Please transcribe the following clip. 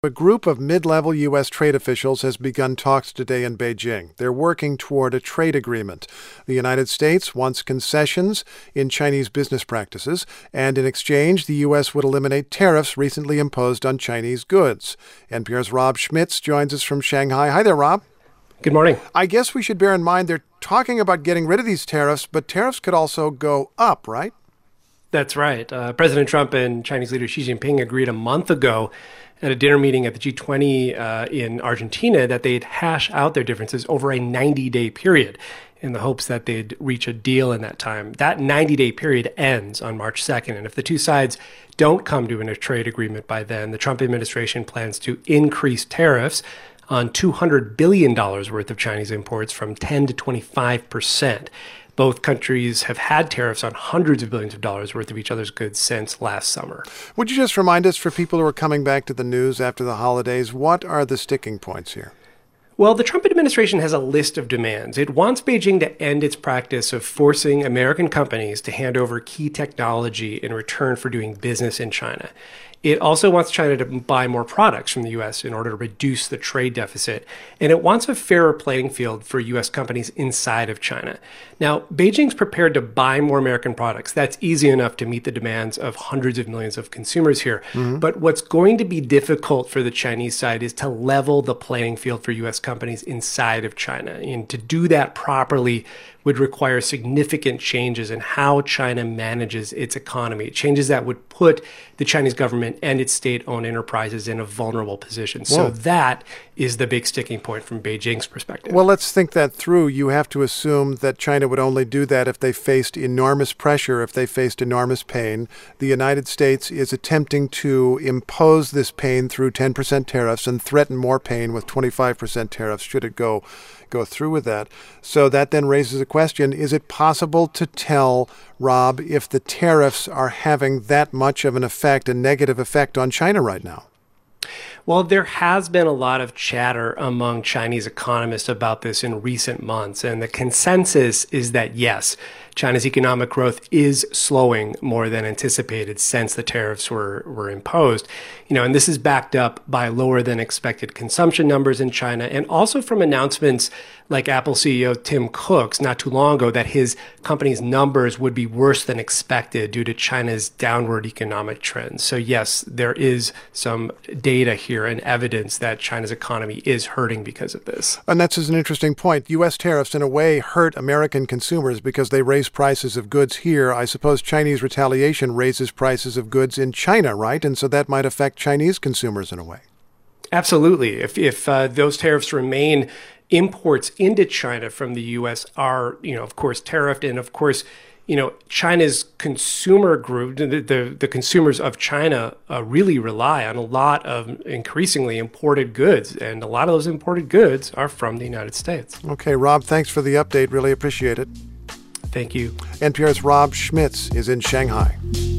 A group of mid-level U.S. trade officials has begun talks today in Beijing. They're working toward a trade agreement. The United States wants concessions in Chinese business practices, and in exchange, the U.S. would eliminate tariffs recently imposed on Chinese goods. NPR's Rob Schmitz joins us from Shanghai. Hi there, Rob. Good morning. I guess we should bear in mind they're talking about getting rid of these tariffs, but tariffs could also go up, right? That's right. President Trump and Chinese leader Xi Jinping agreed a month ago at a dinner meeting at the G20 in Argentina that they'd hash out their differences over a 90-day period in the hopes that they'd reach a deal in that time. That 90-day period ends on March 2nd, and if the two sides don't come to a trade agreement by then, the Trump administration plans to increase tariffs on $200 billion worth of Chinese imports from 10 to 25%. Both countries have had tariffs on hundreds of billions of dollars worth of each other's goods since last summer. Would you just remind us, for people who are coming back to the news after the holidays, what are the sticking points here? Well, the Trump administration has a list of demands. It wants Beijing to end its practice of forcing American companies to hand over key technology in return for doing business in China. It also wants China to buy more products from the U.S. in order to reduce the trade deficit. And it wants a fairer playing field for U.S. companies inside of China. Now, Beijing's prepared to buy more American products. That's easy enough to meet the demands of hundreds of millions of consumers here. Mm-hmm. But what's going to be difficult for the Chinese side is to level the playing field for U.S. companies inside of China. And to do that properly would require significant changes in how China manages its economy, changes that would put the Chinese government and its state-owned enterprises in a vulnerable position. Whoa. So that is the big sticking point from Beijing's perspective. Well, let's think that through. You have to assume that China would only do that if they faced enormous pressure, if they faced enormous pain. The United States is attempting to impose this pain through 10% tariffs and threaten more pain with 25% tariffs should it go through with that. So that then raises a question. Is it possible to tell, Rob, if the tariffs are having that much of an effect, a negative effect on China right now? Well, there has been a lot of chatter among Chinese economists about this in recent months, and the consensus is that yes, China's economic growth is slowing more than anticipated since the tariffs were imposed. And this is backed up by lower than expected consumption numbers in China, and also from announcements like Apple CEO Tim Cook's not too long ago that his company's numbers would be worse than expected due to China's downward economic trends. So yes, there is some data here and evidence that China's economy is hurting because of this. And that's an interesting point. U.S. tariffs, in a way, hurt American consumers because they raise prices of goods here. I suppose Chinese retaliation raises prices of goods in China, right? And so that might affect Chinese consumers in a way. Absolutely. If those tariffs remain, imports into China from the U.S. are, of course, tariffed. And of course, China's consumer group, the consumers of China really rely on a lot of increasingly imported goods. And a lot of those imported goods are from the United States. Okay, Rob, thanks for the update. Really appreciate it. Thank you. NPR's Rob Schmitz is in Shanghai.